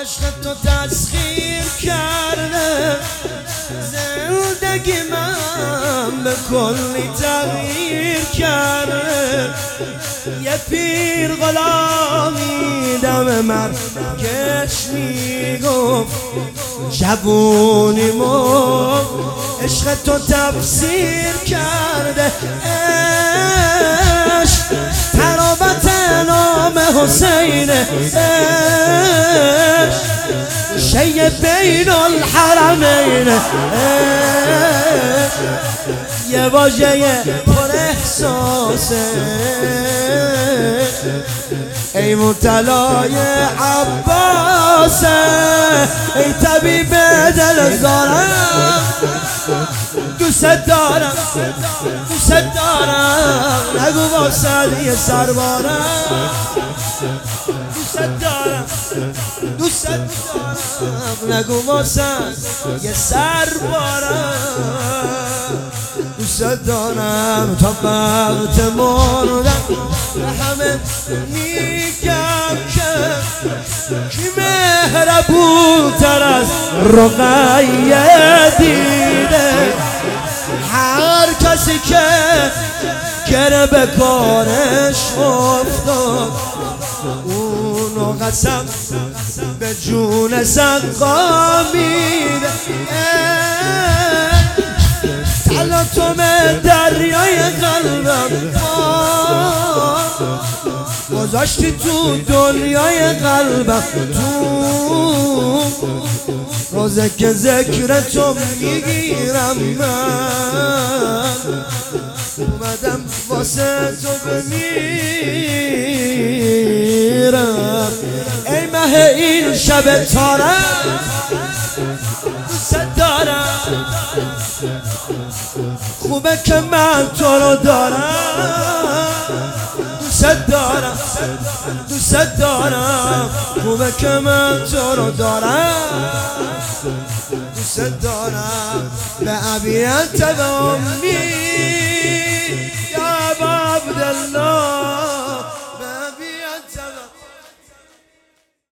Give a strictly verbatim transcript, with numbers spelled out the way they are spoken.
عشق تو تسخیر کرده زندگی من به کلی تغییر کرده. یه پیر غلامی دم مرگش میگفت جوونیمو عشق تو تفسیر کرده. عشق ترابت نام حسین، عشق شیء بین الحرمین، عشق یه واژه پر احساسه. ای مبتلای عباسه، ای طبیب دل زارم، دوست دارم دوست دارم نگو واسه یه سربارم. دوست دارم دوست دارم نگو واسه یه سربارم. دوست دارم تا وقت مردم به همه میگم که کی مهربون‌تر از رقیه دیده. هر کسی که گره به کارش افتاد اونو قسم به جون سقا میده. تلاطم دریای قلبم گذاشتی تو دنیای قلبم. تو روزه که ذکر تو میگیرم من اومدم واسه تو بمیرم. ای مه این شب تارم دوست دارم، خوبه که من تو رو دارم. دوست دارم دوست دارم خوبه که من تو رو دارم. دوست دارم به ابیت و امی